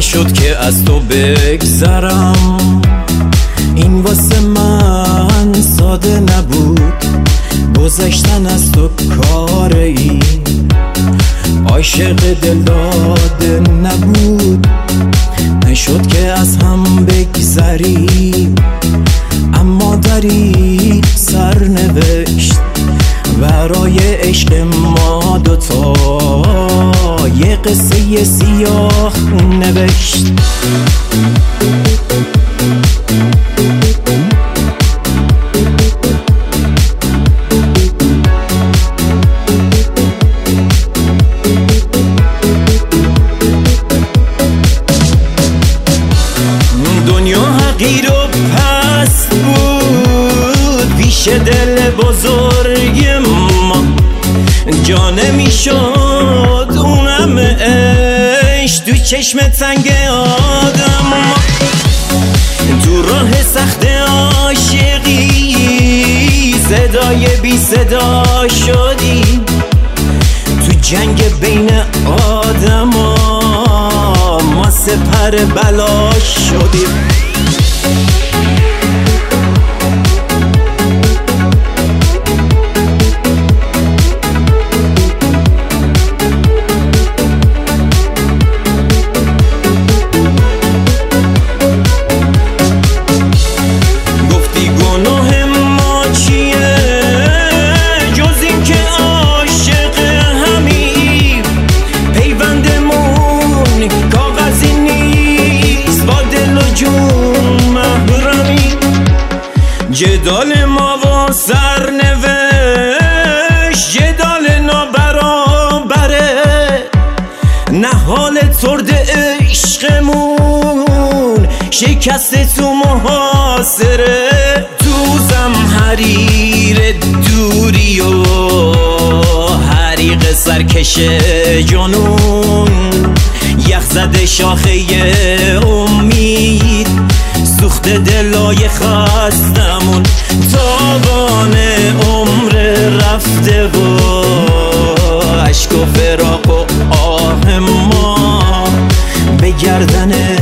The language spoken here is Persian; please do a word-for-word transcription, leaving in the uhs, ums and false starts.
نشد که از تو بگذرم. این واسه من ساده نبود، گذشتن از تو کار ای عاشق دل داده نبود. نشد که از هم بگذریم، اما داری سرنوشت برای عشق ما دوتا یه قصه سیاه نوشت. دنیا حقیر و پست بود پیش دل بزرگ ما، جا نمیشد اونم عشق تو چشم تنگ آدم. تو راه سخت عاشقی صدای بی صدا شدی، تو جنگ بین آدم ما سپر بلا شدیم. گفتی گناه ما چیه جز این که عاشق همیم، پیوندمون کاغذی نیست با دل و جون محرمی. جدال ما و سرنوشت جدال نابرابره، نه حال ترد عشقمون شکست تو محاصره. تو زمحریر دوری و حریق سرکش جنون، یخ زده شاخه امید سوخت دلای خستمون. تاوان عمر رفته و اشک و فراق و آه ما به گردن